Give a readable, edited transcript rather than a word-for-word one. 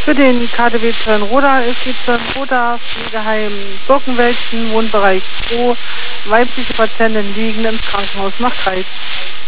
Für den KDW Zöllenroda ist die Zöllenroda Pflegeheim Birkenwäldchen, Wohnbereich 2. Weibliche Patienten liegen im Krankenhaus nach Kreis.